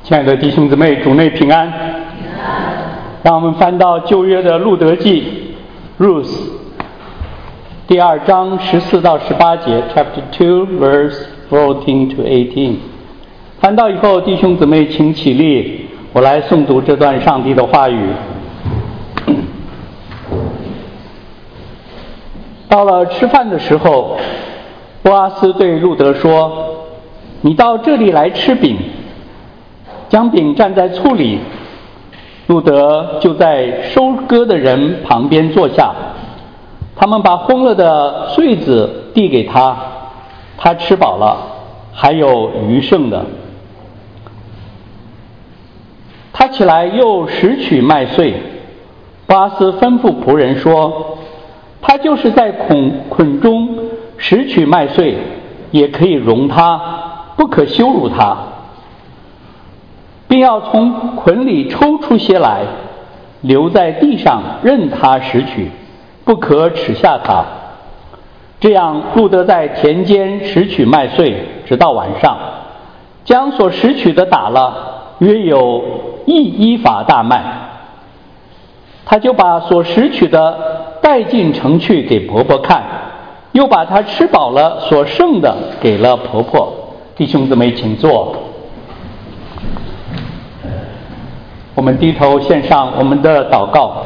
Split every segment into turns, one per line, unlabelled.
亲爱的弟兄姊妹，主内平安。让我们翻到旧约的路德记 Ruth 第2章14到18节 Chapter 2 verse 14 to 18。翻到以后，弟兄姊妹请起立，我来诵读这段上帝的话语。到了吃饭的时候，波阿斯对路德说：“你到这里来吃饼。”将饼蘸在醋里，路德就在收割的人旁边坐下，他们把烘了的穗子递给他，他吃饱了，还有余剩的。他起来又拾取麦穗，波阿斯吩咐仆人说：“他就是在捆中拾取麦穗，也可以容他，不可羞辱他。”并要从捆里抽出些来，留在地上任他拾取，不可耻下他。这样路德在田间拾取麦穗，直到晚上，将所拾取的打了，约有1法大麦。他就把所拾取的带进城去给婆婆看，又把他吃饱了所剩的给了婆婆。弟兄姊妹请坐。我们低头献上我们的祷告。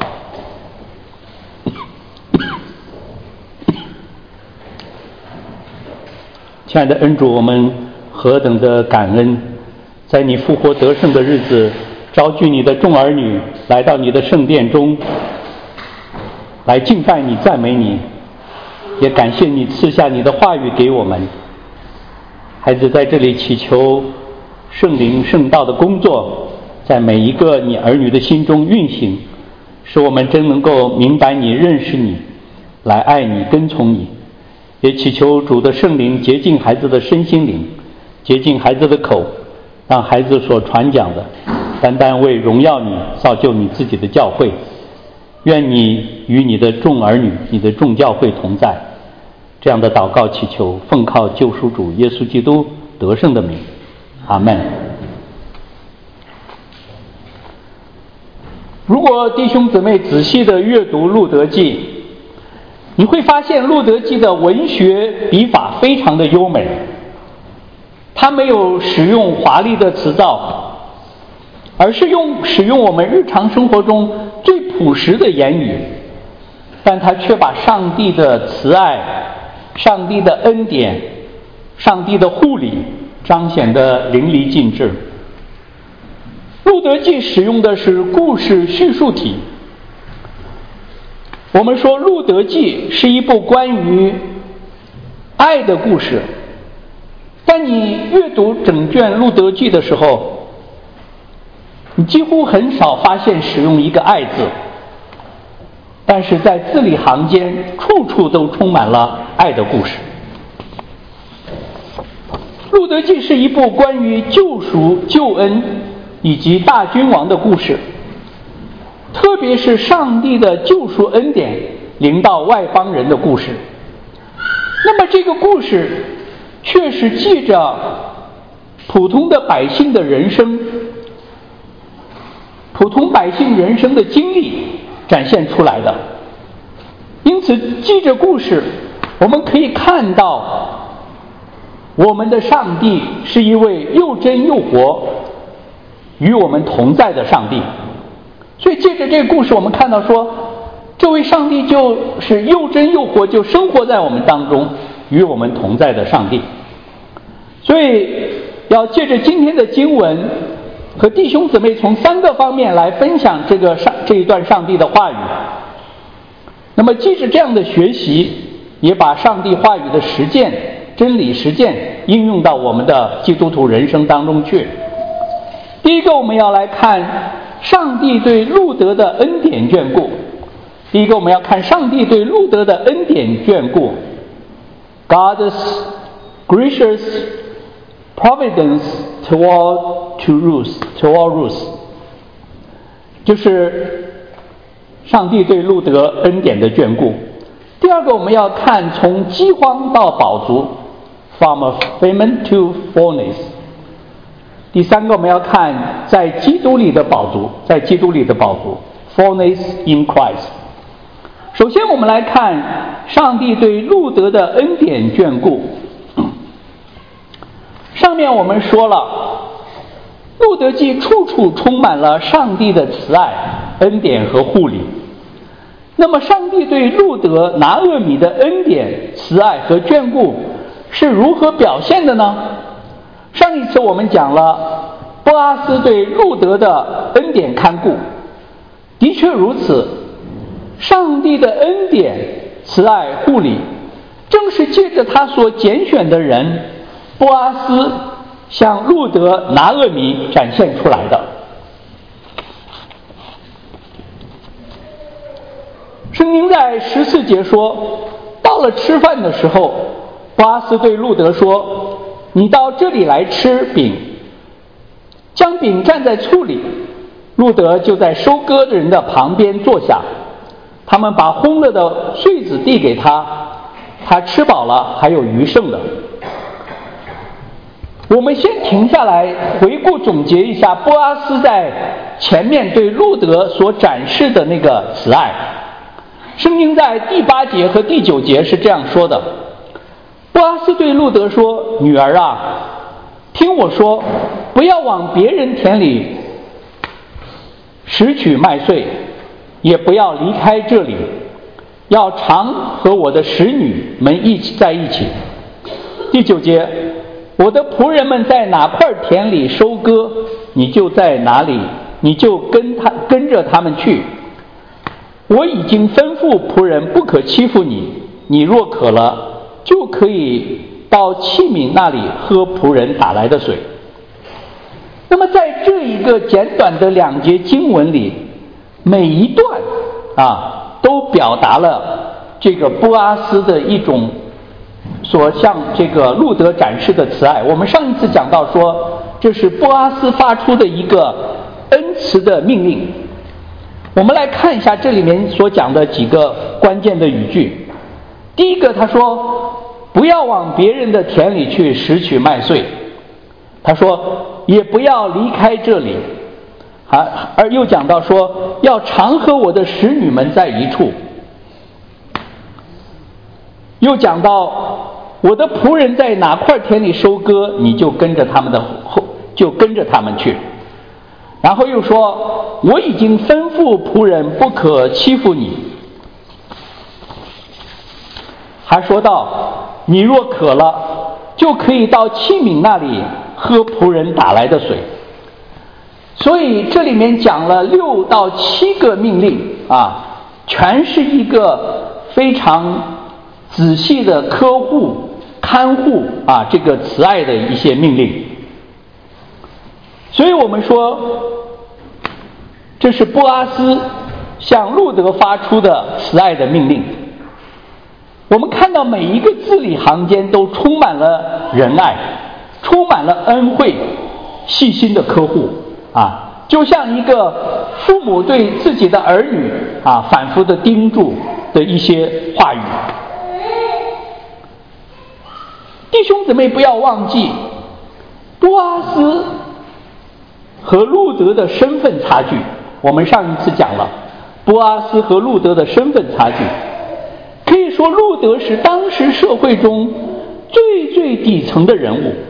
亲爱的恩主，我们何等的感恩，在你复活得胜的日子，召聚你的众儿女来到你的圣殿中，来敬拜你、赞美你，也感谢你赐下你的话语给我们。孩子在这里祈求圣灵圣道的工作在每一个你儿女的心中运行，使我们真能够明白你、认识你，来爱你、跟从你。也祈求主的圣灵洁净孩子的身心灵，洁净孩子的口，让孩子所传讲的单单为荣耀你、造就你自己的教会。愿你与你的众儿女、你的众教会同在。这样的祷告祈求，奉靠救赎主耶稣基督得胜的名，阿们。如果弟兄姊妹仔细地阅读路德记，你会发现路德记的文学笔法非常的优美，它没有使用华丽的词藻，而是使用我们日常生活中最朴实的言语，但它却把上帝的慈爱、上帝的恩典、上帝的护理彰显得淋漓尽致。路德记使用的是故事叙述体。我们说路德记是一部关于爱的故事，但你阅读整卷路德记的时候，你几乎很少发现使用一个爱字，但是在字里行间处处都充满了爱的故事。路德记是一部关于救赎、救恩以及大君王的故事，特别是上帝的救赎恩典临到外邦人的故事。那么这个故事却是记着普通的百姓的人生，普通百姓人生的经历展现出来的。因此记着故事，我们可以看到我们的上帝是一位又真又活与我们同在的上帝。所以借着这个故事，我们看到说，这位上帝就是又真又活，就生活在我们当中，与我们同在的上帝。所以要借着今天的经文和弟兄姊妹从3个方面来分享这一段上帝的话语。那么记着这样的学习，也把上帝话语的实践、真理实践应用到我们的基督徒人生当中去。第一个，我们要来看上帝对路德的恩典眷顾。第一个，我们要看上帝对路德的恩典眷顾。God's gracious providence toward Ruth， 就是上帝对路德恩典的眷顾。第二个，我们要看从饥荒到饱足 ，from famine to fullness。 第三个我们要看在基督里的宝足，在基督里的宝足 fullness in Christ。 首先我们来看上帝对路德的恩典眷顾。上面我们说了，路德记处处充满了上帝的慈爱、恩典和护理。那么上帝对路德拿俄米的恩典、慈爱和眷顾是如何表现的呢？上一次我们讲了波阿斯对路德的恩典看顾，的确如此，上帝的恩典、慈爱、护理正是借着他所拣选的人波阿斯向路德拿俄米展现出来的。圣经在14节说，到了吃饭的时候，波阿斯对路德说，你到这里来吃饼，将饼蘸在醋里。路德就在收割的人的旁边坐下，他们把烘了的穗子递给他，他吃饱了还有余剩的。我们先停下来回顾总结一下波阿斯在前面对路德所展示的那个慈爱。圣经在第8节和第9节是这样说的，波阿斯对路德说，女儿啊，听我说，不要往别人田里拾取麦穗，也不要离开这里，要常和我的使女们一起在一起。第9节，我的仆人们在哪块田里收割，你就在哪里，你就跟着他们去。我已经吩咐仆人不可欺负你，你若渴了，就可以到器皿那里喝仆人打来的水。那么在这一个简短的2节经文里，每一段都表达了这个波阿斯的一种所向这个路德展示的慈爱。我们上一次讲到说，这是波阿斯发出的一个恩慈的命令。我们来看一下这里面所讲的几个关键的语句。第一个，他说不要往别人的田里去拾取麦穗，他说也不要离开这里，而又讲到说要常和我的使女们在一处，又讲到我的仆人在哪块田里收割，你就跟着他们去。然后又说，我已经吩咐仆人不可欺负你。还说到，你若渴了，就可以到器皿那里喝仆人打来的水。所以这里面讲了6到7个命令全是一个非常仔细的呵护、看护这个慈爱的一些命令。所以我们说，这是波阿斯向路德发出的慈爱的命令。我们看到每一个字里行间都充满了仁爱，充满了恩惠，细心的呵护就像一个父母对自己的儿女反复的叮嘱的一些话语。弟兄姊妹不要忘记，波阿斯和路德的身份差距。我们上一次讲了波阿斯和路德的身份差距，可以说路德是当时社会中最底层的人物。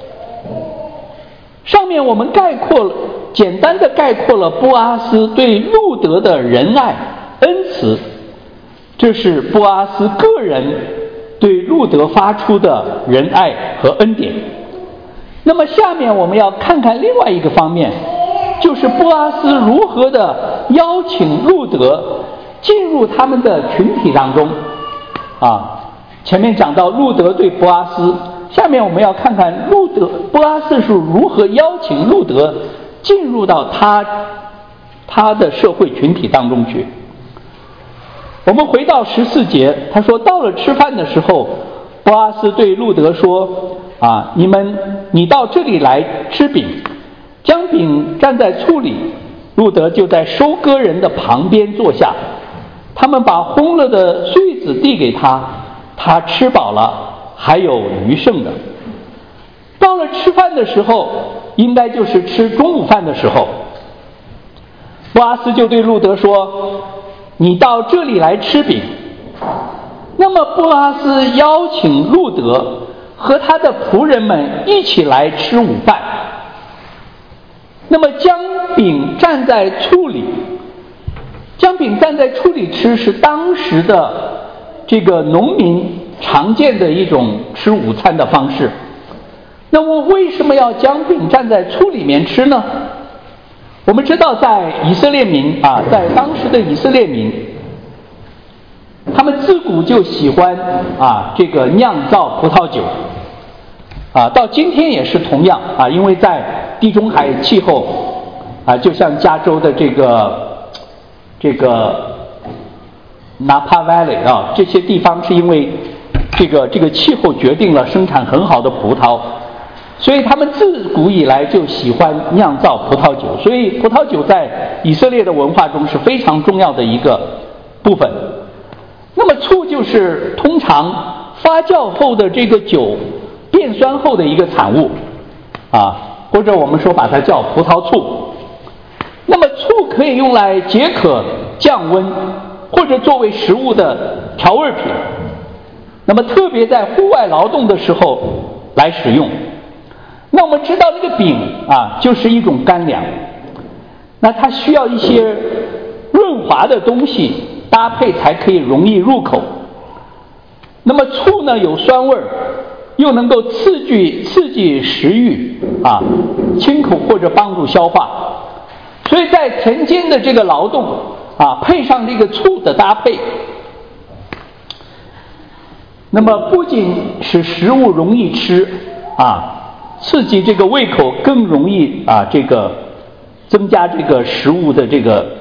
上面我们简单的概括了波阿斯对路德的仁爱恩慈，这是波阿斯个人对路德发出的仁爱和恩典。那么下面我们要看看另外一个方面，就是波阿斯如何的邀请路德进入他们的群体当中前面讲到路德对波阿斯，下面我们要看看波阿斯是如何邀请路德进入到他的社会群体当中去。我们回到14节，他说到了吃饭的时候，波阿斯对路德说你到这里来吃饼，将饼蘸在醋里。路德就在收割人的旁边坐下，他们把烘了的穗子递给他，他吃饱了还有余剩的。到了吃饭的时候， 应该就是吃中午饭的时候。波阿斯就对路德说：“你到这里来吃饼。”那么波阿斯邀请路德和他的仆人们一起来吃午饭。那么将饼蘸在醋里，将饼蘸在醋里吃是当时的这个农民常见的一种吃午餐的方式。那么为什么要将饼蘸在醋里面吃呢？我们知道在以色列民在当时的以色列民，他们自古就喜欢这个酿造葡萄酒到今天也是同样因为在地中海气候就像加州的这个Napa Valley 这些地方是因为这个气候决定了生产很好的葡萄，所以他们自古以来就喜欢酿造葡萄酒，所以葡萄酒在以色列的文化中是非常重要的一个部分。那么醋就是通常发酵后的这个酒变酸后的一个产物或者我们说把它叫葡萄醋。那么醋可以用来解渴降温，或者作为食物的调味品，那么特别在户外劳动的时候来使用。那我们知道这个饼就是一种干粮，那它需要一些润滑的东西搭配才可以容易入口。那么醋呢有酸味，又能够刺激食欲清口或者帮助消化，所以在田间的这个劳动配上这个醋的搭配，那么不仅使食物容易吃刺激这个胃口，更容易这个增加这个食物的这个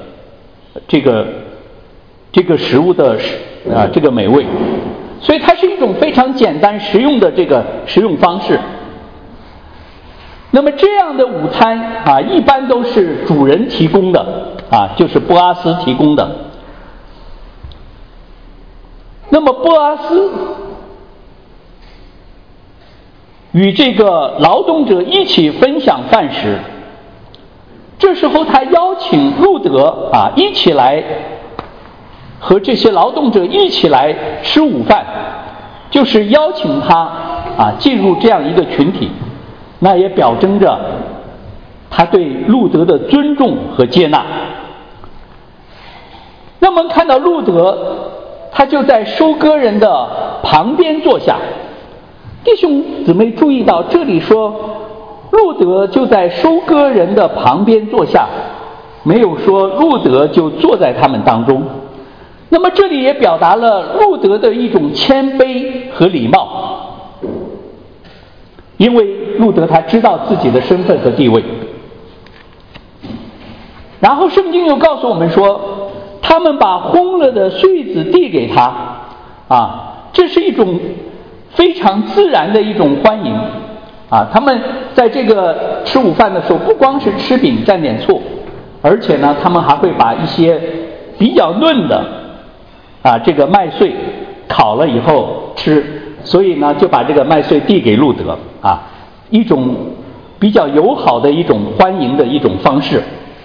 食物的这个美味，所以它是一种非常简单实用的这个食用方式。那么这样的午餐一般都是主人提供的就是波阿斯提供的。那么波阿斯与这个劳动者一起分享饭食，这时候他邀请路德一起来和这些劳动者一起来吃午饭，就是邀请他进入这样一个群体，那也表征着他对路德的尊重和接纳。那么看到路德他就在收割人的旁边坐下，弟兄姊妹注意到这里说路德就在收割人的旁边坐下，没有说路德就坐在他们当中。那么这里也表达了路德的一种谦卑和礼貌，因为路德他知道自己的身份和地位。然后圣经又告诉我们说，他们把烘了的穗子递给他这是一种非常自然的一种欢迎他们在这个吃午饭的时候，不光是吃饼蘸点醋，而且呢他们还会把一些比较嫩的这个麦穗烤了以后吃，所以呢就把这个麦穗递给路德一种比较友好的一种欢迎的一种方式。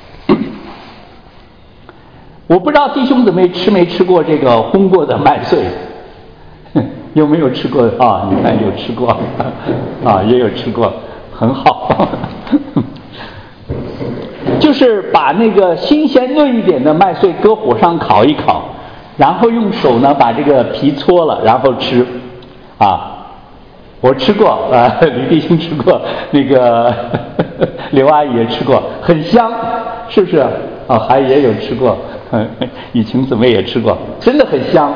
我不知道弟兄姊妹吃没吃过这个烘过的麦穗，有没有吃过你看有吃过也有吃过，很好就是把那个新鲜嫩一点的麦穗搁火上烤一烤，然后用手呢把这个皮搓了然后吃我吃过吕弟兄吃过，那个刘阿姨也吃过，很香，是不是还也有吃过雨晴姊妹也吃过，真的很香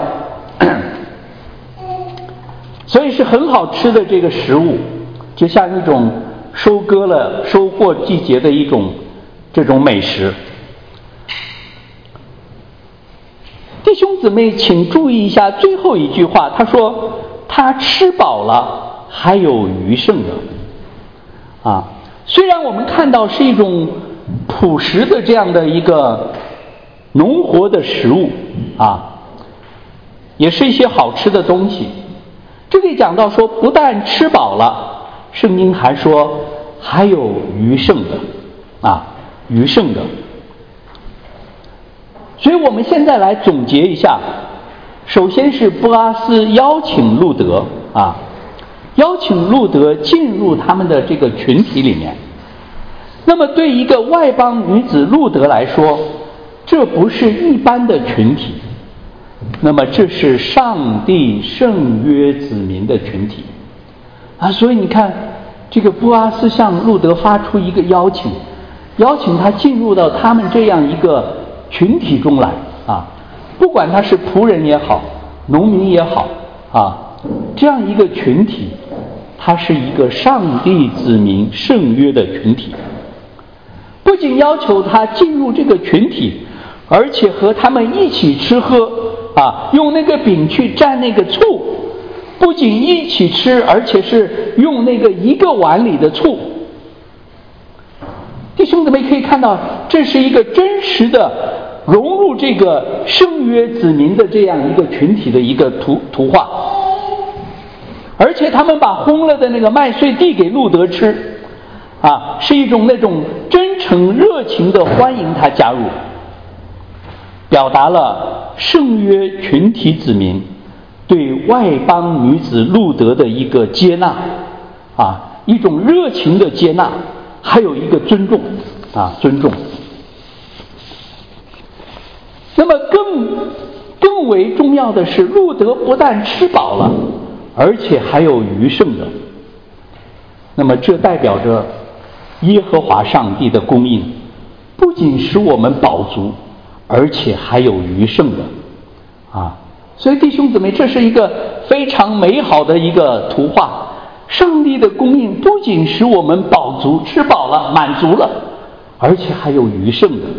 所以是很好吃的这个食物，就像一种收获季节的一种这种美食。弟兄姊妹请注意一下最后一句话，他说他吃饱了还有余剩的虽然我们看到是一种朴实的这样的一个农活的食物也是一些好吃的东西。这里讲到说不但吃饱了，圣经还说还有余剩的余剩的。所以我们现在来总结一下，首先是波阿斯邀请路德邀请路德进入他们的这个群体里面。那么对一个外邦女子路德来说，这不是一般的群体，那么这是上帝圣约子民的群体所以你看，这个波阿斯向路德发出一个邀请他进入到他们这样一个群体中来不管他是仆人也好，农民也好这样一个群体，它是一个上帝子民圣约的群体。不仅要求他进入这个群体，而且和他们一起吃喝用那个饼去蘸那个醋，不仅一起吃，而且是用那个一个碗里的醋。弟兄姊妹可以看到，这是一个真实的融入这个圣约子民的这样一个群体的一个图画。而且他们把烘了的那个麦穗递给路德吃是一种那种真诚热情的欢迎他加入，表达了圣约群体子民对外邦女子路德的一个接纳一种热情的接纳，还有一个尊重尊重。那么更为重要的是，路德不但吃饱了，而且还有余剩的。那么这代表着耶和华上帝的供应不仅使我们饱足，而且还有余剩的所以弟兄姊妹，这是一个非常美好的一个图画。上帝的供应不仅使我们饱足，吃饱了，满足了，而且还有余剩的。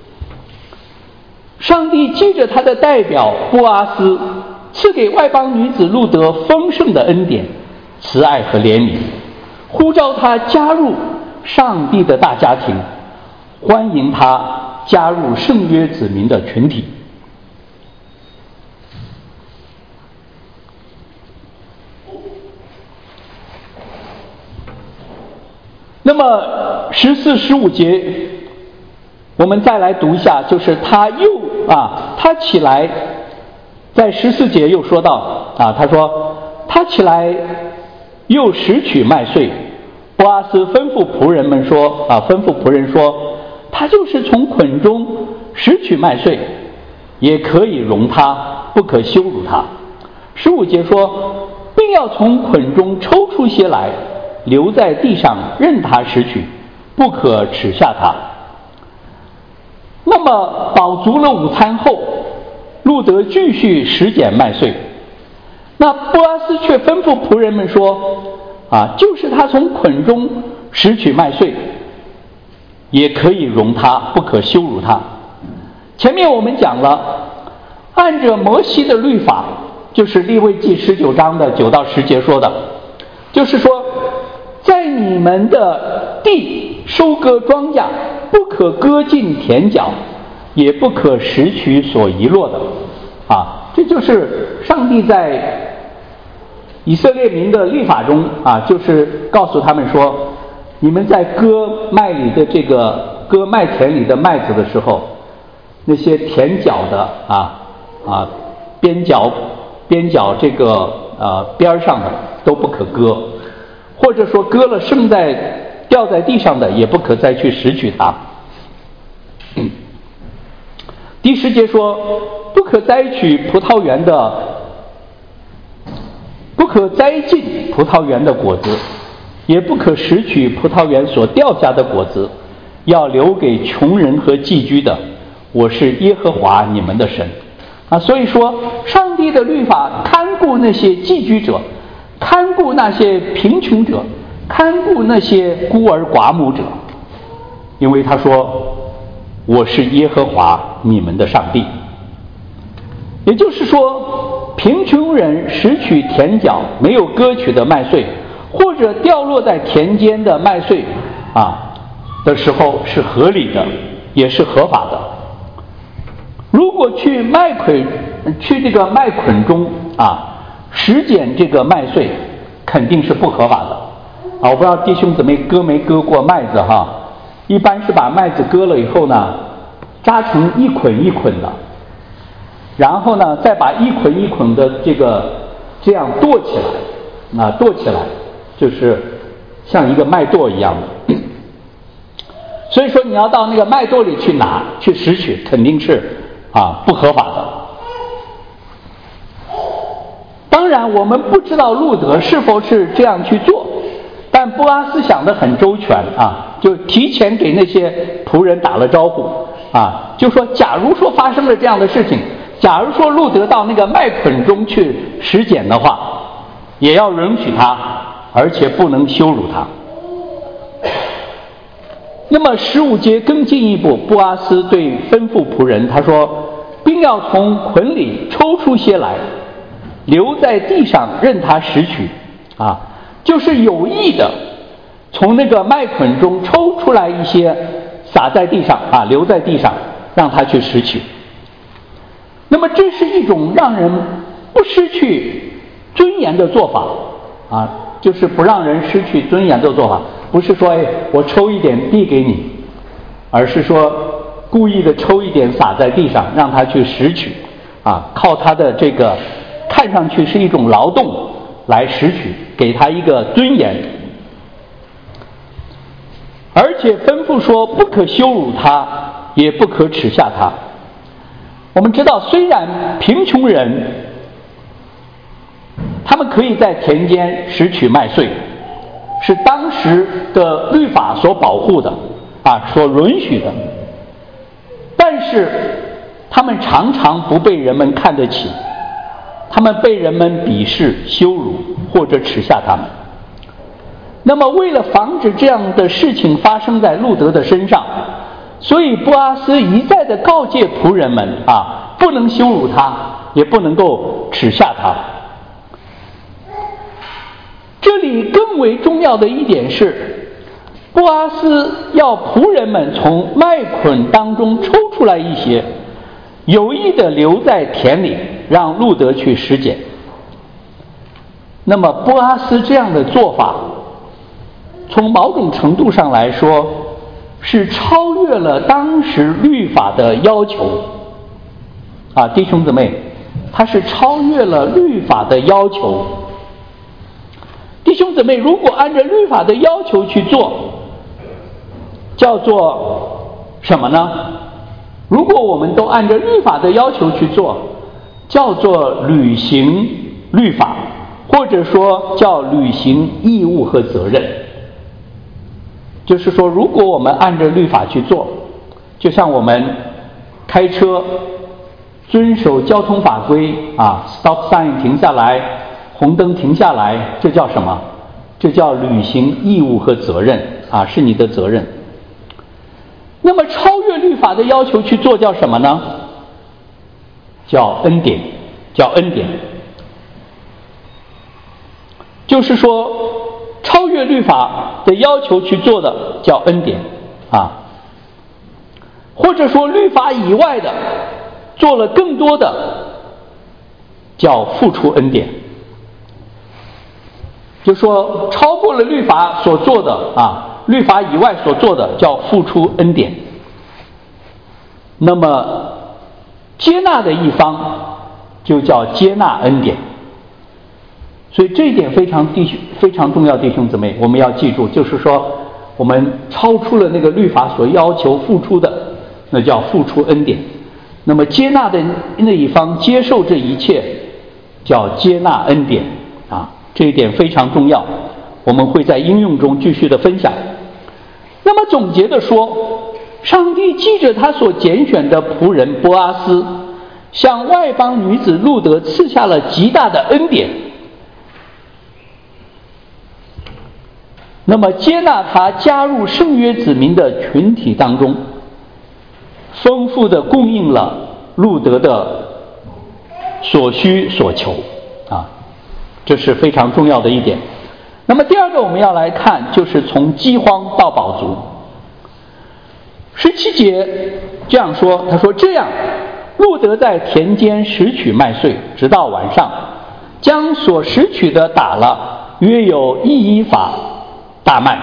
上帝借着他的代表波阿斯，赐给外邦女子路德丰盛的恩典、慈爱和怜悯，呼召他加入上帝的大家庭，欢迎他加入圣约子民的群体。那么14、15节我们再来读一下，就是他起来，在14节又说到他说他起来又拾取麦穗。波阿斯吩咐仆人说他就是从捆中拾取麦穗，也可以容他，不可羞辱他。15节说，并要从捆中抽出些来，留在地上任他拾取，不可耻下他。那么饱足了午餐后，路德继续拾捡麦穗。那波阿斯却吩咐仆人们说就是他从捆中拾取麦穗，也可以容他，不可羞辱他。前面我们讲了，按着摩西的律法，就是利未记19章的9到10节说的，就是说在你们的地收割庄稼，不可割尽田角，也不可拾取所遗落的这就是上帝在以色列民的律法中就是告诉他们说，你们在割麦田里的麦子的时候，那些田角的边角这个边上的都不可割，或者说割了掉在地上的也不可再去拾取它。第10节说，不可摘尽葡萄园的果子，也不可拾取葡萄园所掉下的果子，要留给穷人和寄居的。我是耶和华你们的神所以说上帝的律法看顾那些寄居者，看顾那些贫穷者，看顾那些孤儿寡母者，因为他说我是耶和华你们的上帝。也就是说，贫穷人拾取田角没有割取的麦穗，或者掉落在田间的麦穗的时候是合理的，也是合法的。如果去这个麦捆中拾捡这个麦穗，肯定是不合法的。 我不知道弟兄姊妹割没割过麦子哈，一般是把麦子割了以后呢，扎成一捆一捆的，然后呢再把一捆一捆的这样剁起来，剁起来就是像一个麦垛一样的。所以说你要到那个麦垛里去拿去拾取，肯定是不合法的。当然我们不知道路德是否是这样去做，但波阿斯想得很周全就提前给那些仆人打了招呼就说假如说发生了这样的事情，假如说路德到那个麦捆中去拾捡的话，也要允许他，而且不能羞辱他。那么15节更进一步，波阿斯对吩咐仆人，他说并要从捆里抽出些来，留在地上任他拾取就是有意的从那个麦捆中抽出来一些，撒在地上留在地上让他去拾取。那么这是一种让人不失去尊严的做法就是不让人失去尊严的做法，不是说我抽一点递给你，而是说故意的抽一点撒在地上让他去拾取靠他的这个看上去是一种劳动来拾取，给他一个尊严，而且吩咐说不可羞辱他，也不可耻下他。我们知道虽然贫穷人他们可以在田间拾取麦穗，是当时的律法所保护的所允许的，但是他们常常不被人们看得起，他们被人们鄙视羞辱或者耻下他们。那么为了防止这样的事情发生在路德的身上，所以波阿斯一再的告诫仆人们不能羞辱他，也不能够耻下他。这里更为重要的一点是，波阿斯要仆人们从麦捆当中抽出来一些，有意的留在田里让路德去拾捡。那么波阿斯这样的做法，从某种程度上来说是超越了当时律法的要求弟兄姊妹，他是超越了律法的要求。弟兄姊妹，如果按照律法的要求去做，叫做什么呢？如果我们都按照律法的要求去做，叫做履行律法，或者说叫履行义务和责任。就是说如果我们按照律法去做，就像我们开车遵守交通法规stop sign 停下来，红灯停下来，这叫什么？这叫履行义务和责任是你的责任。那么超越律法的要求去做叫什么呢？叫恩典，叫恩典。就是说超越律法的要求去做的叫恩典或者说律法以外的做了更多的叫付出恩典。就说超过了律法所做的律法以外所做的叫付出恩典。那么接纳的一方就叫接纳恩典。所以这一点非常重要，弟兄姊妹，我们要记住，就是说我们超出了那个律法所要求付出的，那叫付出恩典。那么接纳的那一方接受这一切叫接纳恩典这一点非常重要，我们会在应用中继续的分享。那么总结的说，上帝记着他所拣选的仆人波阿斯，向外邦女子路德赐下了极大的恩典，那么接纳他加入圣约子民的群体当中，丰富的供应了路德的所需所求这是非常重要的一点。那么第二个我们要来看，就是从饥荒到饱足。17节这样说，他说这样，路德在田间拾取麦穗，直到晚上，将所拾取的打了约有1以法大麦。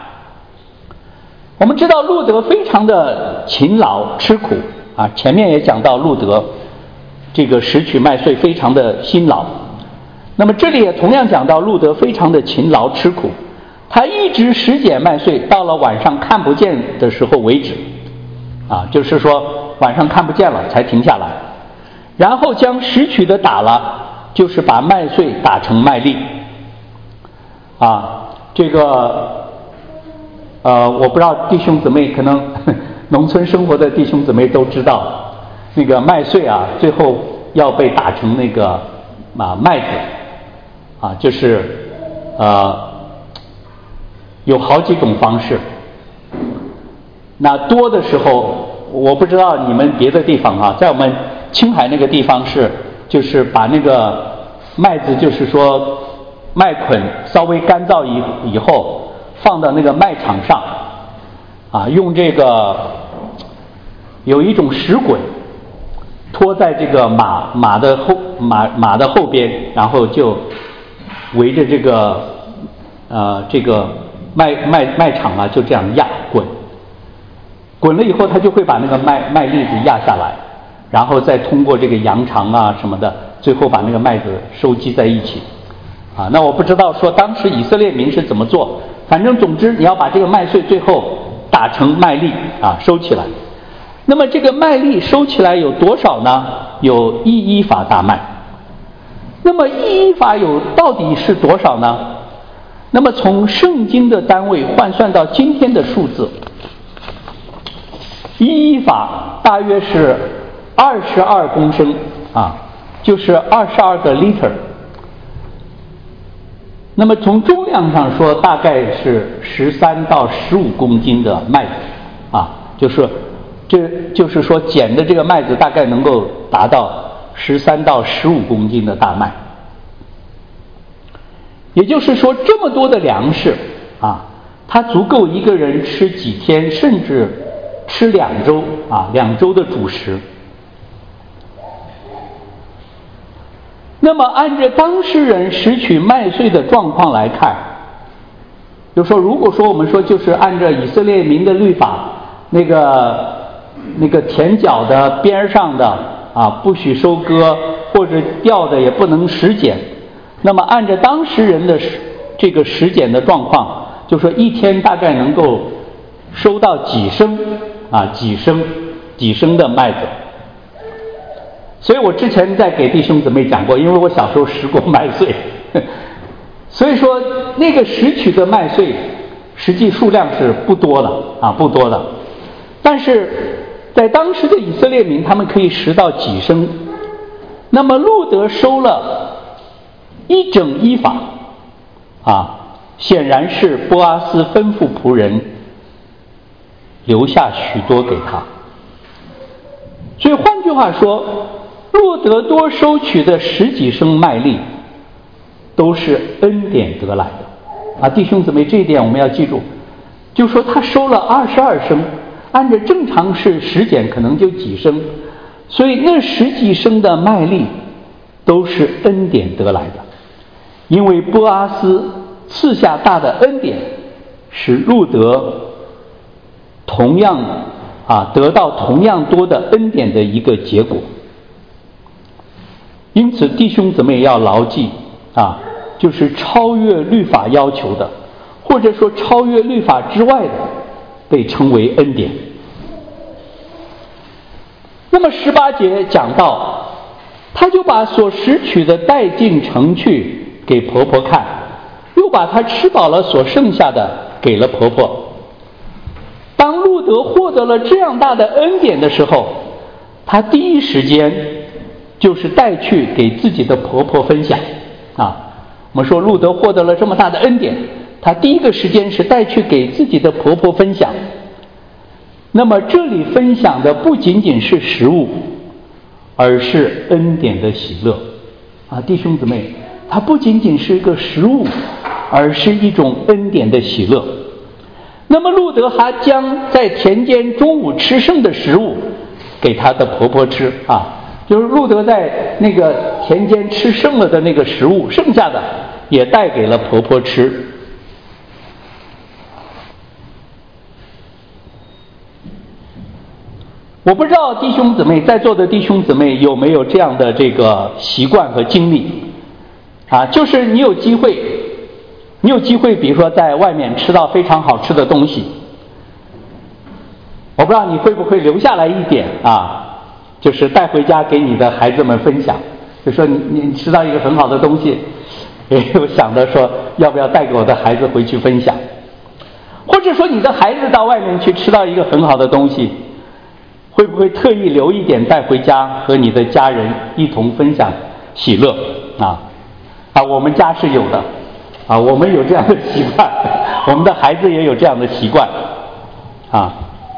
我们知道路德非常的勤劳吃苦啊，前面也讲到路德这个拾取麦穗非常的辛劳。那么这里也同样讲到路德非常的勤劳吃苦，他一直拾捡麦穗，到了晚上看不见的时候为止啊，就是说晚上看不见了才停下来，然后将拾取的打了，就是把麦穗打成麦粒啊。这个我不知道弟兄姊妹，可能农村生活的弟兄姊妹都知道，那个麦穗啊，最后要被打成那个麦子啊，就是有好几种方式。那多的时候，我不知道你们别的地方啊，在我们青海那个地方就是把那个麦子，就是说麦捆稍微干燥以后，放到那个麦场上啊，用这个有一种石滚拖在这个马的后边，然后就围着这个麦场啊，就这样压滚了以后，它就会把那个麦粒子压下来，然后再通过这个扬肠啊什么的，最后把那个麦子收集在一起啊。那我不知道说当时以色列民是怎么做，反正总之你要把这个麦穗最后打成麦粒啊，收起来。那么这个麦粒收起来有多少呢？有1伊法大麦。那么1伊法到底是多少呢？那么从圣经的单位换算到今天的数字，1伊法大约是22公升啊，就是22个 liter。那么从重量上说，大概是13到15公斤的麦子啊，就是说捡的这个麦子大概能够达到13到15公斤的大麦。也就是说，这么多的粮食啊，它足够一个人吃几天，甚至吃2周啊，2周的主食。那么按照当事人拾取麦穗的状况来看，就说如果说我们说就是按照以色列民的律法，那个田角的边上的啊不许收割，或者掉的也不能拾捡。那么按照当事人的这个拾捡的状况，就说一天大概能够收到几升的麦子。所以我之前在给弟兄姊妹讲过，因为我小时候拾过麦穗，所以说那个拾取的麦穗实际数量是不多的，但是在当时的以色列民，他们可以拾到几升。那么路德收了1整伊法啊，显然是波阿斯吩咐仆人留下许多给他。所以换句话说，路德多收取的10几升麦粒都是恩典得来的啊，弟兄姊妹，这一点我们要记住。就说他收了22升，按照正常是拾捡可能就几升，所以那10几升的麦粒都是恩典得来的。因为波阿斯赐下大的恩典，使路德同样得到同样多的恩典的一个结果。因此弟兄姊妹要牢记就是超越律法要求的，或者说超越律法之外的，被称为恩典。那么18节讲到，他就把所拾取的带进城去给婆婆看，又把她吃饱了所剩下的给了婆婆。当路德获得了这样大的恩典的时候，他第一时间就是带去给自己的婆婆分享我们说路德获得了这么大的恩典，他第一个时间是带去给自己的婆婆分享。那么这里分享的不仅仅是食物，而是恩典的喜乐弟兄姊妹，它不仅仅是一个食物，而是一种恩典的喜乐。那么路德还将在田间中午吃剩的食物给他的婆婆吃就是路德在那个田间吃剩了的那个食物，剩下的也带给了婆婆吃。 我不知道弟兄姊妹在座的弟兄姊妹有没有这样的这个习惯和经历啊，就是你有机会，比如说在外面吃到非常好吃的东西，我不知道你会不会留下来一点啊，就是带回家给你的孩子们分享。就说你吃到一个很好的东西，也有想着说要不要带给我的孩子回去分享，或者说你的孩子到外面去吃到一个很好的东西，会不会特意留一点带回家和你的家人一同分享喜乐啊？我们家是有的啊，我们有这样的习惯，我们的孩子也有这样的习惯啊。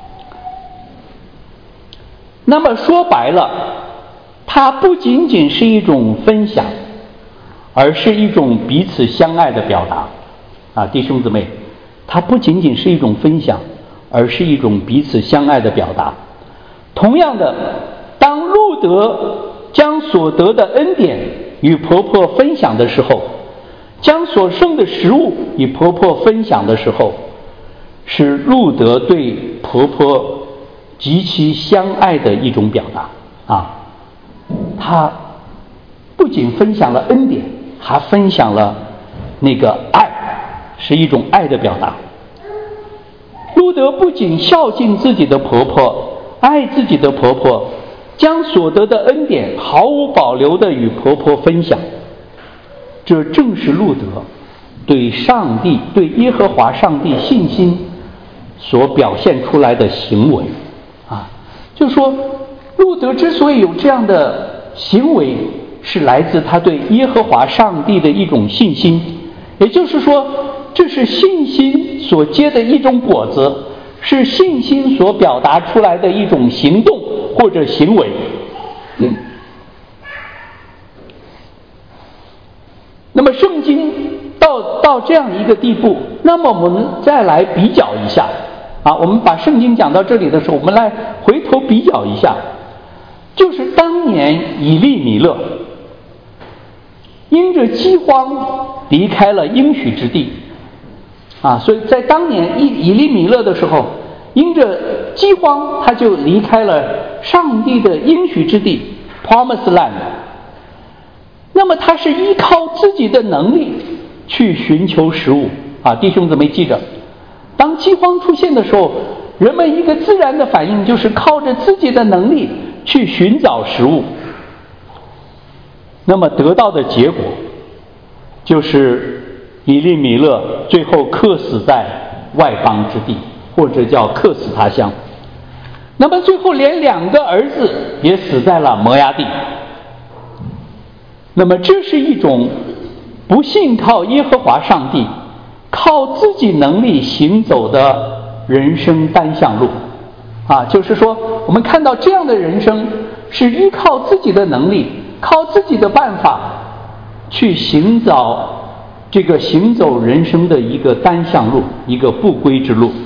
那么说白了，它不仅仅是一种分享，而是一种彼此相爱的表达啊，弟兄姊妹，它不仅仅是一种分享，而是一种彼此相爱的表达。同样的，当路德将所得的恩典与婆婆分享的时候，将所剩的食物与婆婆分享的时候，是路德对婆婆极其相爱的一种表达啊。他不仅分享了恩典，还分享了那个爱，是一种爱的表达。路德不仅孝敬自己的婆婆，爱自己的婆婆，将所得的恩典毫无保留地与婆婆分享，这正是路德对上帝、对耶和华上帝信心所表现出来的行为啊。就是说，路德之所以有这样的行为，是来自他对耶和华上帝的一种信心，也就是说，这是信心所结的一种果子，是信心所表达出来的一种行动或者行为。那么圣经到这样一个地步，那么我们再来比较一下啊，我们把圣经讲到这里的时候，我们来回头比较一下，就是当年以利米勒因着饥荒离开了应许之地啊，所以在当年以利米勒的时候，因着饥荒他就离开了上帝的应许之地 Promised Land。 那么他是依靠自己的能力去寻求食物啊，弟兄姊妹记着，当饥荒出现的时候，人们一个自然的反应就是靠着自己的能力去寻找食物，那么得到的结果就是以利米勒最后客死在外邦之地，或者叫客死他乡。那么最后连2个儿子也死在了摩押地。那么这是一种不信靠耶和华上帝，靠自己能力行走的人生单向路啊，就是说我们看到这样的人生是依靠自己的能力，靠自己的办法去行走人生的一个单向路，一个不归之路。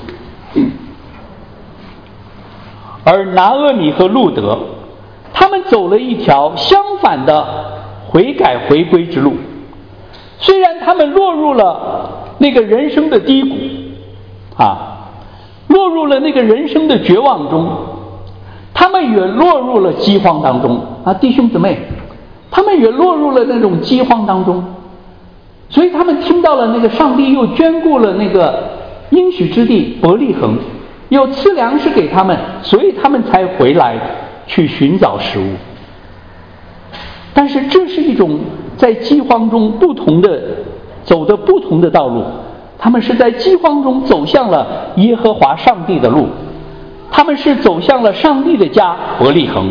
而拿俄米和路德他们走了一条相反的悔改回归之路，虽然他们落入了那个人生的低谷啊，落入了那个人生的绝望中，他们也落入了饥荒当中啊，弟兄姊妹，他们也落入了那种饥荒当中，所以他们听到了那个上帝又眷顾了那个应许之地伯利恒，又赐粮食给他们，所以他们才回来去寻找食物。但是这是一种在饥荒中走的不同的道路，他们是在饥荒中走向了耶和华上帝的路，他们是走向了上帝的家伯利恒。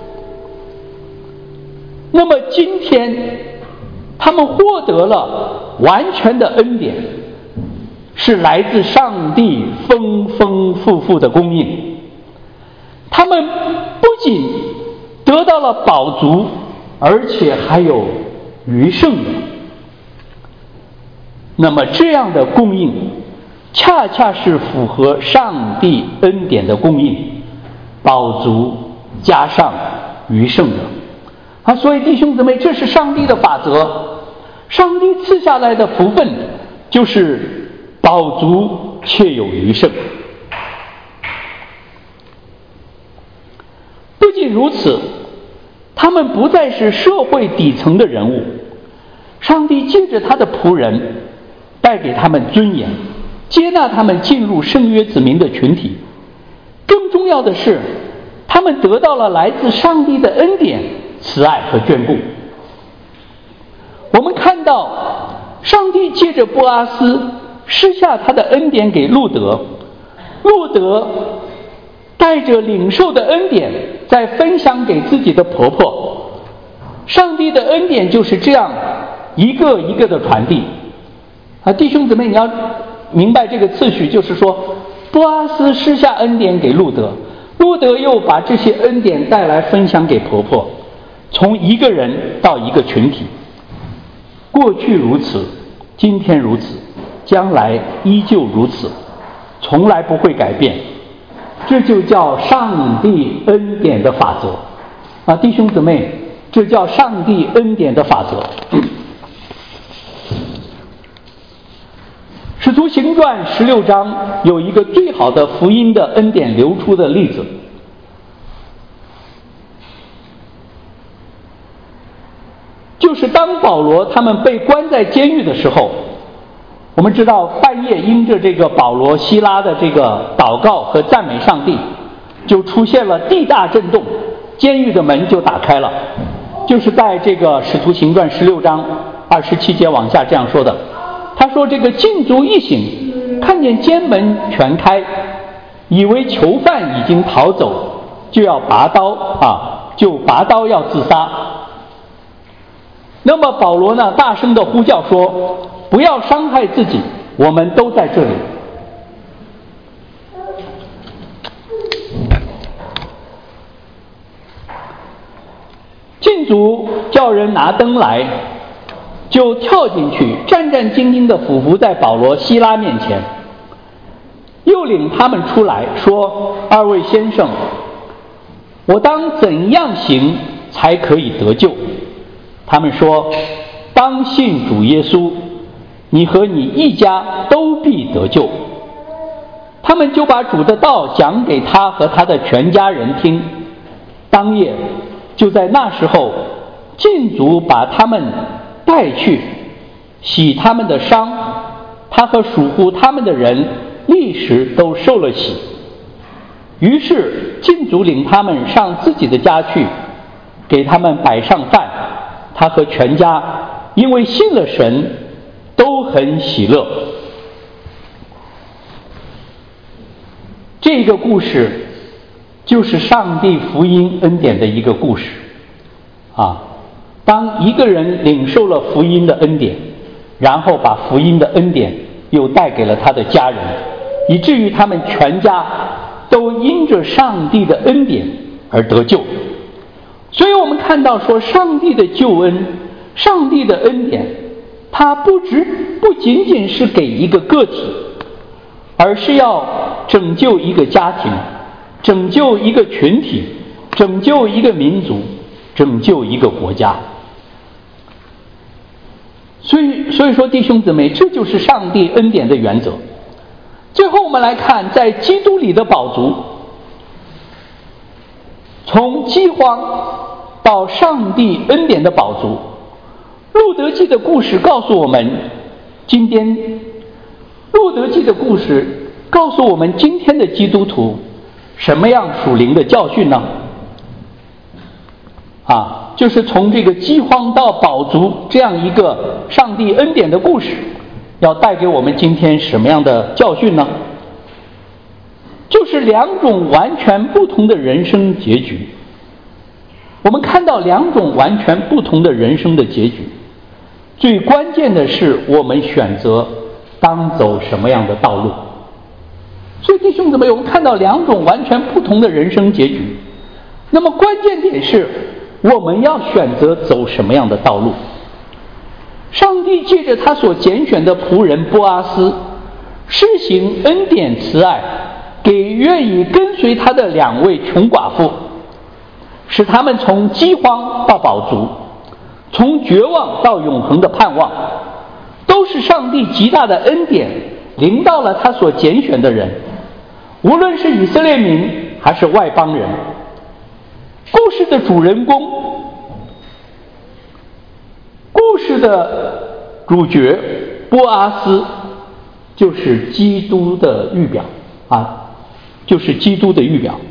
那么今天他们获得了完全的恩典，是来自上帝丰丰富富的供应，他们不仅得到了饱足，而且还有余剩的。那么这样的供应恰恰是符合上帝恩典的供应，饱足加上余剩的啊。所以弟兄姊妹，这是上帝的法则，上帝赐下来的福分就是饱足且有余剩。 不仅如此，他们不再是社会底层的人物，上帝借着他的仆人带给他们尊严，接纳他们进入圣约子民的群体。更重要的是，他们得到了来自上帝的恩典、慈爱和眷顾。我们看到上帝借着波阿斯施下他的恩典给路德，路德带着领受的恩典再分享给自己的婆婆。上帝的恩典就是这样一个一个的传递。弟兄姊妹，你要明白这个次序，就是说波阿斯施下恩典给路德，路德又把这些恩典带来分享给婆婆，从一个人到一个群体。过去如此，今天如此，将来依旧如此，从来不会改变。这就叫上帝恩典的法则。弟兄姊妹，这叫上帝恩典的法则。使徒行传16章有一个最好的福音的恩典流出的例子，就是当保罗他们被关在监狱的时候，我们知道半夜因着这个保罗希拉的这个祷告和赞美上帝，就出现了地大震动，监狱的门就打开了，就是在这个使徒行传16章27节往下这样说的。他说这个禁足一醒，看见监门全开，以为囚犯已经逃走，就要拔刀要自杀。那么保罗呢，大声地呼叫说，不要伤害自己，我们都在这里。禁足叫人拿灯来，就跳进去，战战兢兢地俯伏在保罗希拉面前，又领他们出来说，二位先生，我当怎样行才可以得救？他们说，当信主耶稣，你和你一家都必得救。他们就把主的道讲给他和他的全家人听。当夜就在那时候，禁足把他们带去洗他们的伤，他和属乎他们的人立时都受了洗。于是禁足领他们上自己的家去，给他们摆上饭，他和全家因为信了神，都很喜乐。这个故事就是上帝福音恩典的一个故事当一个人领受了福音的恩典，然后把福音的恩典又带给了他的家人，以至于他们全家都因着上帝的恩典而得救。所以我们看到说，上帝的救恩，上帝的恩典，它不仅仅是给一个个体，而是要拯救一个家庭，拯救一个群体，拯救一个民族，拯救一个国家。所以说弟兄姊妹，这就是上帝恩典的原则。最后我们来看，在基督里的宝足，从饥荒到上帝恩典的宝足。路德记的故事告诉我们，今天的基督徒什么样属灵的教训呢？就是从这个饥荒到饱足这样一个上帝恩典的故事，要带给我们今天什么样的教训呢？就是两种完全不同的人生结局。我们看到两种完全不同的人生的结局，最关键的是我们选择当走什么样的道路。所以弟兄姊妹，我们看到两种完全不同的人生结局，那么关键点是我们要选择走什么样的道路。上帝借着他所拣选的仆人波阿斯，施行恩典慈爱，给愿意跟随他的两位穷寡妇，使他们从饥荒到饱足，从绝望到永恒的盼望，都是上帝极大的恩典临到了他所拣选的人，无论是以色列民还是外邦人。 故事的主人公，故事的主角波阿斯就是基督的预表啊，就是基督的预表。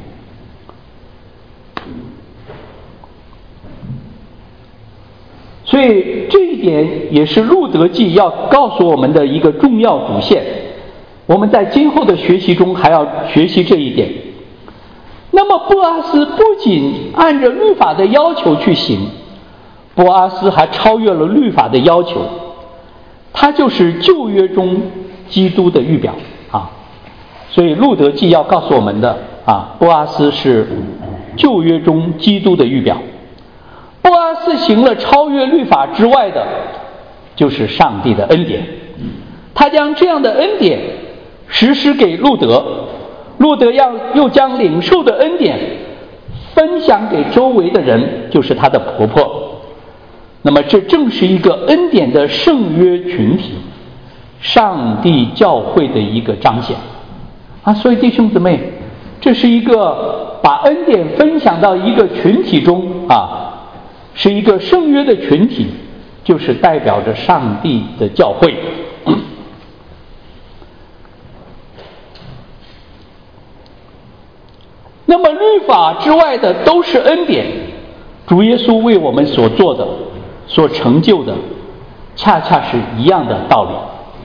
所以这一点也是路德记要告诉我们的一个重要主线，我们在今后的学习中还要学习这一点。那么波阿斯不仅按着律法的要求去行，波阿斯还超越了律法的要求，他就是旧约中基督的预表啊。所以路德记要告诉我们的啊，波阿斯是旧约中基督的预表。波阿斯行了超越律法之外的，就是上帝的恩典。他将这样的恩典实施给路德，路德又将领受的恩典分享给周围的人，就是他的婆婆。那么这正是一个恩典的圣约群体，上帝教会的一个彰显啊。所以弟兄姊妹，这是一个把恩典分享到一个群体中啊，是一个圣约的群体，就是代表着上帝的教会。那么律法之外的都是恩典，主耶稣为我们所做的、所成就的，恰恰是一样的道理。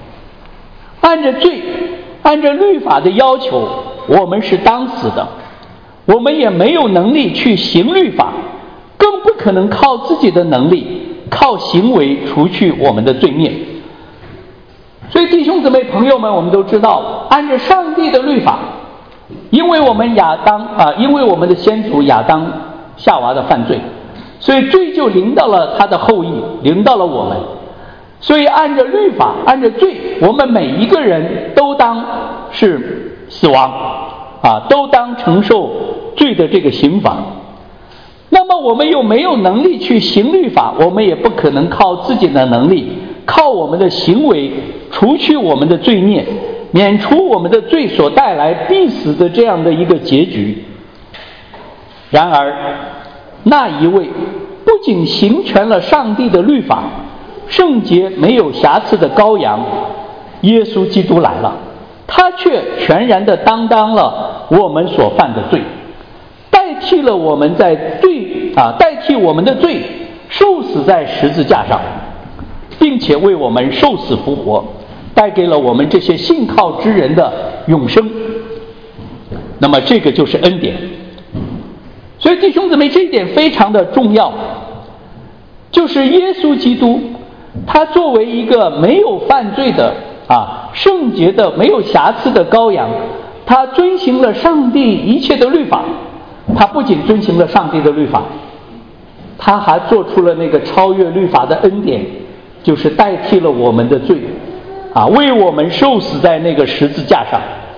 按着律法的要求，我们是当死的，我们也没有能力去行律法，更不可能靠自己的能力、靠行为除去我们的罪孽。所以弟兄姊妹朋友们，我们都知道，按着上帝的律法，因为我们因为我们的先祖亚当夏娃的犯罪，所以罪就临到了他的后裔，临到了我们。所以按着律法，按着罪，我们每一个人都当是死亡啊，都当承受罪的这个刑罚。那么我们又没有能力去行律法，我们也不可能靠自己的能力，靠我们的行为除去我们的罪孽，免除我们的罪所带来必死的这样的一个结局。然而那一位不仅行全了上帝的律法，圣洁没有瑕疵的羔羊耶稣基督来了，他却全然地担当了我们所犯的罪，代替我们的罪，受死在十字架上，并且为我们受死复活，带给了我们这些信靠之人的永生。那么这个就是恩典。所以弟兄姊妹，这一点非常的重要，就是耶稣基督他作为一个没有犯罪的圣洁的没有瑕疵的羔羊，他遵行了上帝一切的律法。他不仅遵行了上帝的律法，他还做出了那个超越律法的恩典，就是代替了我们的罪为我们受死在那个十字架上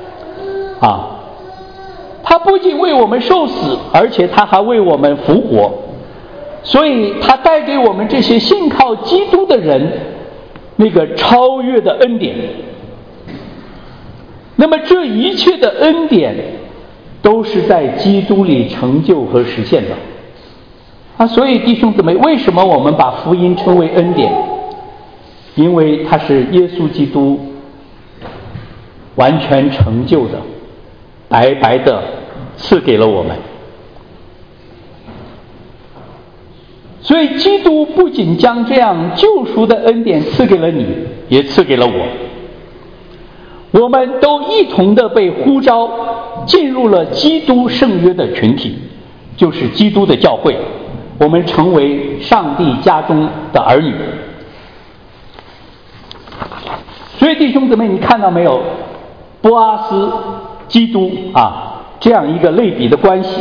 他不仅为我们受死，而且他还为我们复活。所以他带给我们这些信靠基督的人那个超越的恩典。那么这一切的恩典都是在基督里成就和实现的所以弟兄姊妹，为什么我们把福音称为恩典？因为它是耶稣基督完全成就的，白白的赐给了我们。所以基督不仅将这样救赎的恩典赐给了你，也赐给了我。我们都一同的被呼召进入了基督圣约的群体，就是基督的教会，我们成为上帝家中的儿女。所以弟兄姊妹，你看到没有，波阿斯基督这样一个类比的关系。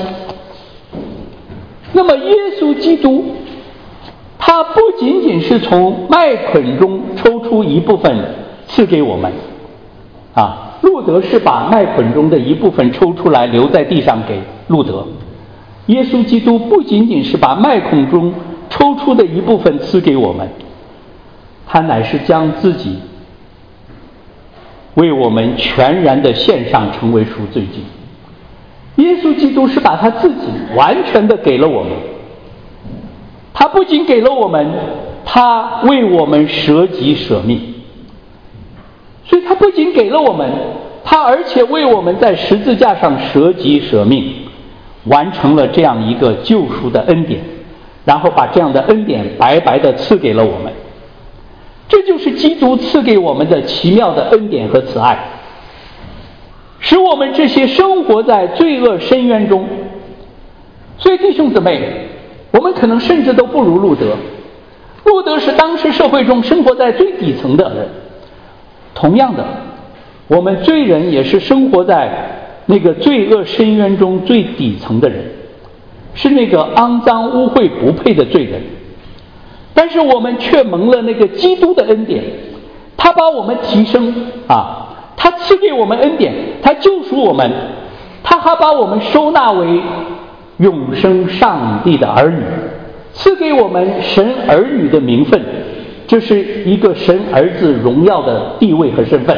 那么耶稣基督他不仅仅是从麦捆中抽出一部分赐给我们路德是把麦捆中的一部分抽出来留在地上给路德，耶稣基督不仅仅是把麦捆中抽出的一部分赐给我们，他乃是将自己为我们全然的献上，成为赎罪祭。 耶稣基督是把他自己完全的给了我们，他不仅给了我们，他为我们舍己舍命。所以他不仅给了我们，他而且为我们在十字架上舍己舍命，完成了这样一个救赎的恩典，然后把这样的恩典白白的赐给了我们。这就是基督赐给我们的奇妙的恩典和慈爱，使我们这些生活在罪恶深渊中。所以弟兄姊妹，我们可能甚至都不如路德。路德是当时社会中生活在最底层的人，同样的，我们罪人也是生活在那个罪恶深渊中最底层的人，是那个肮脏污秽不配的罪人。但是我们却蒙了那个基督的恩典，他把我们提升他赐给我们恩典，他救赎我们，他还把我们收纳为永生上帝的儿女，赐给我们神儿女的名分，这是一个神儿子荣耀的地位和身份。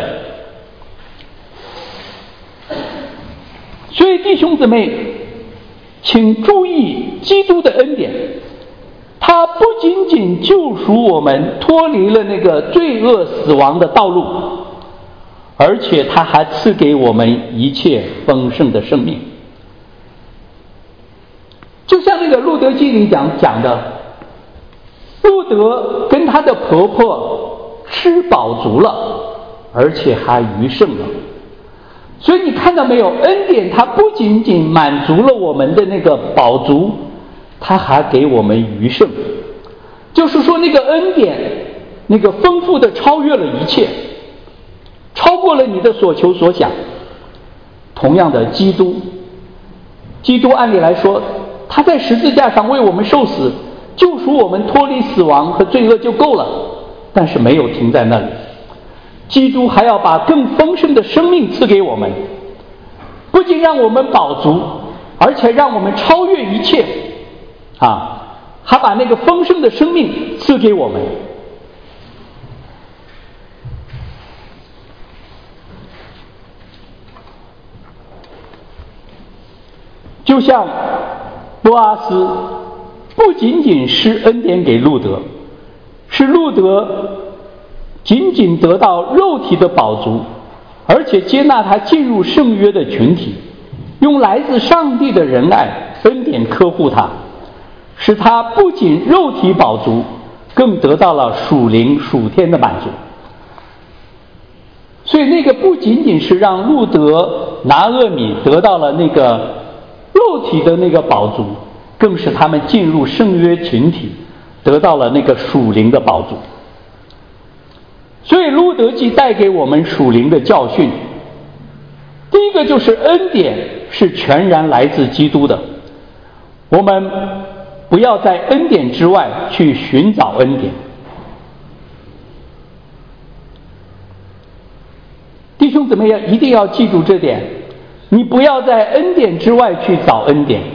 所以弟兄姊妹，请注意基督的恩典，他不仅仅救赎我们脱离了那个罪恶死亡的道路，而且他还赐给我们一切丰盛的生命。就像那个路德记里讲的，路德跟她的婆婆吃饱足了，而且还余剩了。所以你看到没有，恩典它不仅仅满足了我们的那个饱足，它还给我们余剩。就是说那个恩典那个丰富的超越了一切，超过了你的所求所想。同样的，基督按理来说，他在十字架上为我们受死，救赎我们脱离死亡和罪恶就够了，但是没有停在那里，基督还要把更丰盛的生命赐给我们，不仅让我们饱足，而且让我们超越一切还把那个丰盛的生命赐给我们。就像波阿斯不仅仅施恩典给路德，是路德仅仅得到肉体的饱足，而且接纳他进入圣约的群体，用来自上帝的仁爱恩典呵护他，使他不仅肉体饱足，更得到了属灵属天的满足。所以那个不仅仅是让路德拿俄米得到了那个肉体的那个饱足，更是他们进入圣约群体得到了那个属灵的饱足。所以路德记带给我们属灵的教训，第一个就是恩典是全然来自基督的，我们不要在恩典之外去寻找恩典。弟兄姊妹一定要记住这点，你不要在恩典之外去找恩典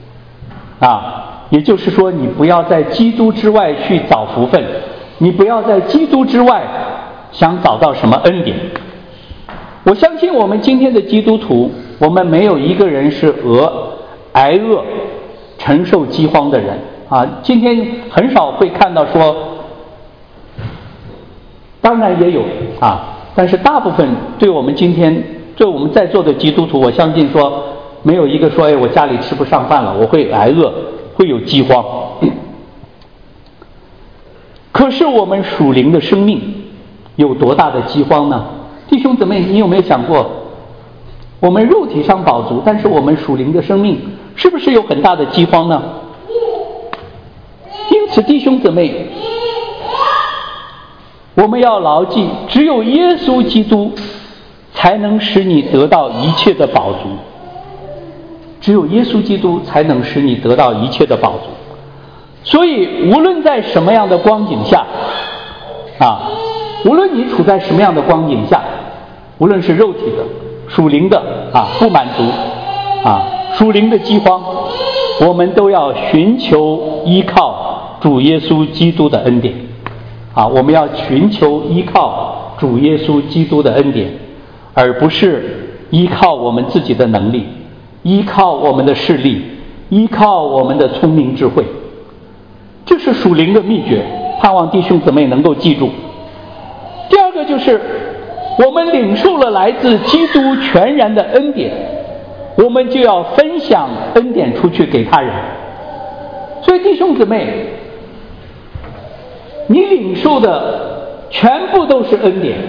也就是说，你不要在基督之外去找福分，你不要在基督之外想找到什么恩典。我相信我们今天的基督徒，我们没有一个人是挨饿承受饥荒的人今天很少会看到说，当然也有但是大部分对我们今天对我们在座的基督徒，我相信说没有一个说我家里吃不上饭了，我会挨饿，会有饥荒。可是我们属灵的生命有多大的饥荒呢？弟兄姊妹，你有没有想过，我们肉体上饱足，但是我们属灵的生命是不是有很大的饥荒呢？因此弟兄姊妹，我们要牢记，只有耶稣基督才能使你得到一切的饱足，只有耶稣基督才能使你得到一切的饱足。所以无论在什么样的光景下无论你处在什么样的光景下，无论是肉体的属灵的不满足属灵的饥荒，我们都要寻求依靠主耶稣基督的恩典我们要寻求依靠主耶稣基督的恩典，而不是依靠我们自己的能力， 依靠我们的势力，依靠我们的聪明智慧。这是属灵的秘诀，盼望弟兄姊妹能够记住。第二个就是我们领受了来自基督全然的恩典，我们就要分享恩典出去给他人。所以弟兄姊妹，你领受的全部都是恩典，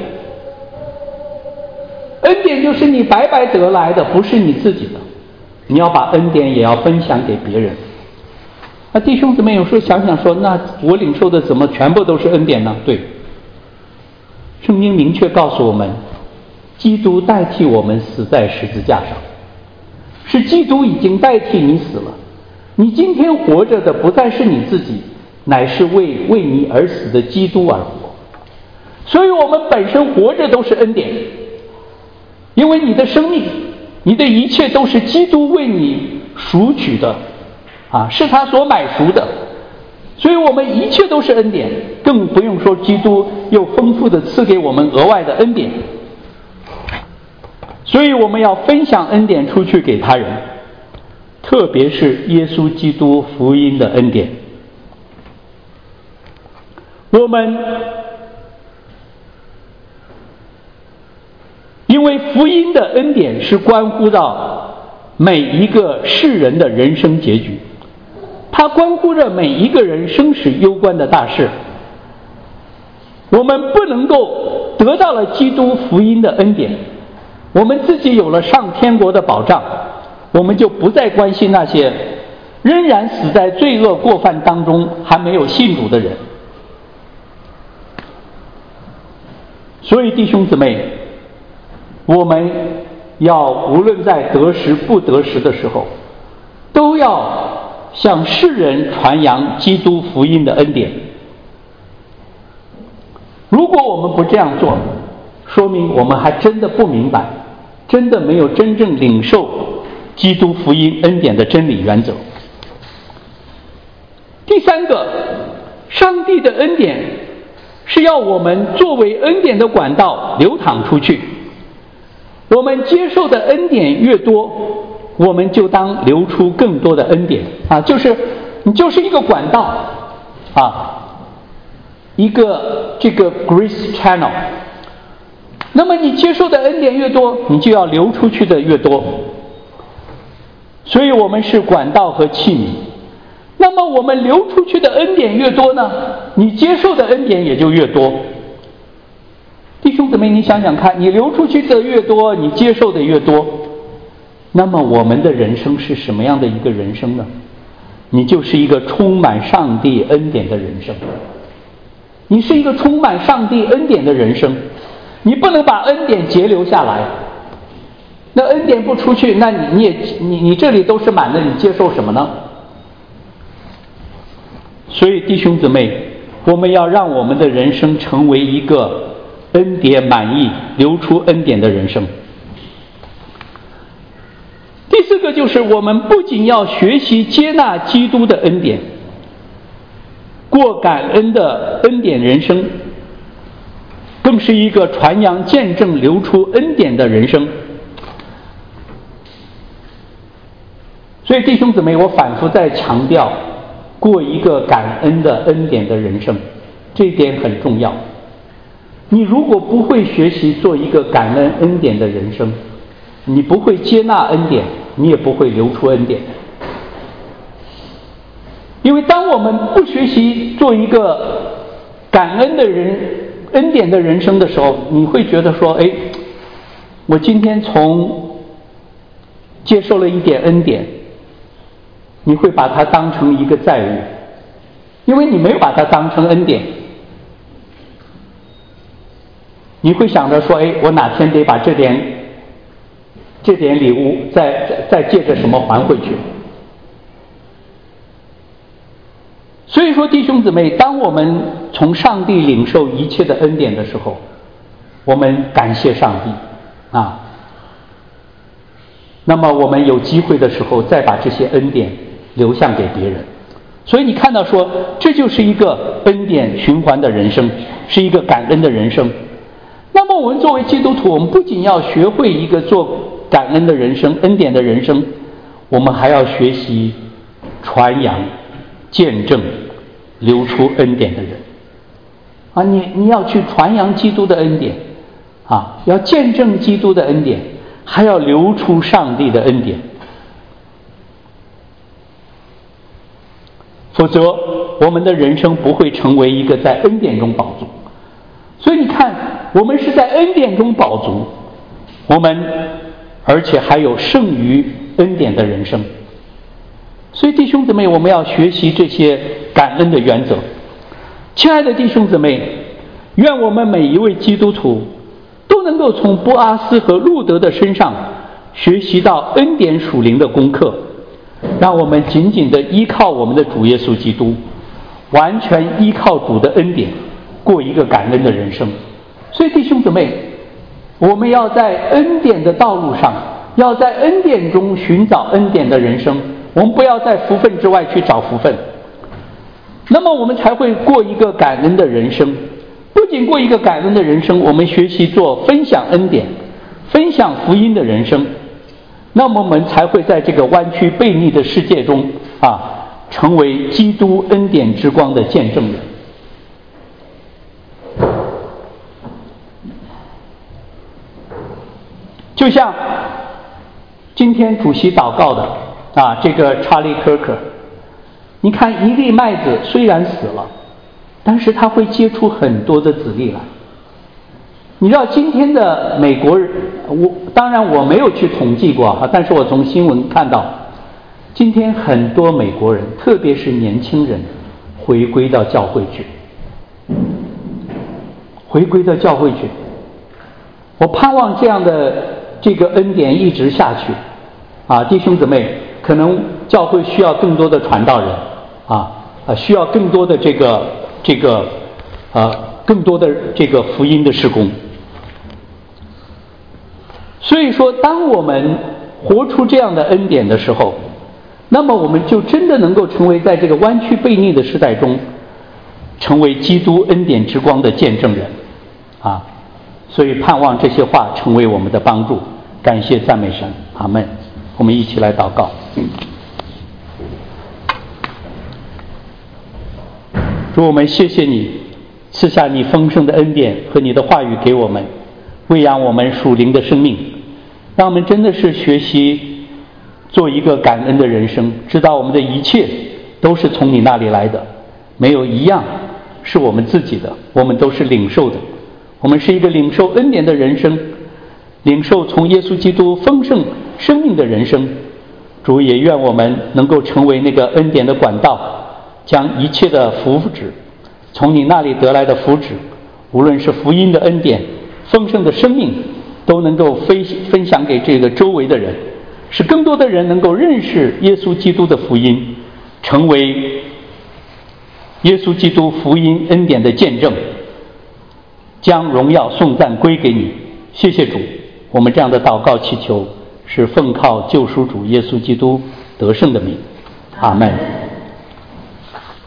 恩典就是你白白得来的，不是你自己的，你要把恩典也要分享给别人。那弟兄姊妹有时候想想说，那我领受的怎么全部都是恩典呢？对，圣经明确告诉我们，基督代替我们死在十字架上，是基督已经代替你死了。你今天活着的不再是你自己，乃是为你而死的基督而活。所以我们本身活着都是恩典，因为你的生命，你的一切都是基督为你赎取的是他所买赎的，所以我们一切都是恩典，更不用说基督又丰富的赐给我们额外的恩典。所以我们要分享恩典出去给他人，特别是耶稣基督福音的恩典。我们因为福音的恩典是关乎到每一个世人的人生结局，它关乎着每一个人生死攸关的大事。我们不能够得到了基督福音的恩典，我们自己有了上天国的保障，我们就不再关心那些仍然死在罪恶过犯当中还没有信主的人。所以弟兄姊妹，我们要无论在得时不得时的时候，都要向世人传扬基督福音的恩典。如果我们不这样做，说明我们还真的不明白，真的没有真正领受基督福音恩典的真理原则。第三个，上帝的恩典是要我们作为恩典的管道流淌出去。我们接受的恩典越多，我们就当流出更多的恩典你就是一个管道一个这个 Grace Channel。 那么你接受的恩典越多，你就要流出去的越多。所以我们是管道和器皿。那么我们流出去的恩典越多呢，你接受的恩典也就越多。弟兄姊妹，你想想看，你流出去的越多，你接受的越多，那么我们的人生是什么样的一个人生呢？你就是一个充满上帝恩典的人生。你是一个充满上帝恩典的人生，你不能把恩典截留下来。那恩典不出去，那你这里都是满的，你接受什么呢？所以弟兄姊妹，我们要让我们的人生成为一个恩典满意、流出恩典的人生。第四个就是我们不仅要学习接纳基督的恩典，过感恩的恩典人生，更是一个传扬见证流出恩典的人生。所以弟兄姊妹，我反复在强调过一个感恩的恩典的人生，这一点很重要。你如果不会学习做一个感恩恩典的人生，你不会接纳恩典，你也不会流出恩典。因为当我们不学习做一个感恩的人恩典的人生的时候，你会觉得说，我今天从接受了一点恩典，你会把它当成一个债务，因为你没有把它当成恩典。你会想着说，我哪天得把这点礼物再借着什么还回去。所以说弟兄姊妹，当我们从上帝领受一切的恩典的时候，我们感谢上帝那么我们有机会的时候再把这些恩典流向给别人。所以你看到说，这就是一个恩典循环的人生，是一个感恩的人生。那么我们作为基督徒，我们不仅要学会一个做感恩的人生、恩典的人生， 我们还要学习传扬、见证、流出恩典的人啊！你要去传扬基督的恩典啊，要见证基督的恩典，还要流出上帝的恩典。否则我们的人生不会成为一个在恩典中饱足。所以你看，我们是在恩典中饱足，我们而且还有胜于恩典的人生。所以弟兄姊妹，我们要学习这些感恩的原则。亲爱的弟兄姊妹，愿我们每一位基督徒都能够从波阿斯和路德的身上学习到恩典属灵的功课，让我们紧紧地依靠我们的主耶稣基督，完全依靠主的恩典，过一个感恩的人生。所以弟兄姊妹，我们要在恩典的道路上，要在恩典中寻找恩典的人生，我们不要在福分之外去找福分，那么我们才会过一个感恩的人生。不仅过一个感恩的人生，我们学习做分享恩典、分享福音的人生，那么我们才会在这个弯曲悖逆的世界中成为基督恩典之光的见证人。就像今天主席祷告的这个查理·科克，你看一粒麦子虽然死了，但是它会结出很多的子粒来。你知道今天的美国人，当然我没有去统计过但是我从新闻看到，今天很多美国人，特别是年轻人，回归到教会去，回归到教会去。我盼望这样的这个恩典一直下去弟兄姊妹，可能教会需要更多的传道人需要更多的更多的这个福音的事工。所以说，当我们活出这样的恩典的时候，那么我们就真的能够成为在这个弯曲悖逆的时代中，成为基督恩典之光的见证人所以盼望这些话成为我们的帮助。感谢赞美神，阿们。我们一起来祷告。主，我们谢谢你赐下你丰盛的恩典和你的话语给我们，喂养我们属灵的生命，让我们真的是学习做一个感恩的人生，知道我们的一切都是从你那里来的，没有一样是我们自己的，我们都是领受的。我们是一个领受恩典的人生，领受从耶稣基督丰盛生命的人生。主也愿我们能够成为那个恩典的管道，将一切的福祉，从你那里得来的福祉，无论是福音的恩典、丰盛的生命，都能够分享给这个周围的人，使更多的人能够认识耶稣基督的福音，成为耶稣基督福音恩典的见证，将荣耀颂赞归给你。谢谢主，我们这样的祷告祈求是奉靠救赎主耶稣基督得胜的名，阿们。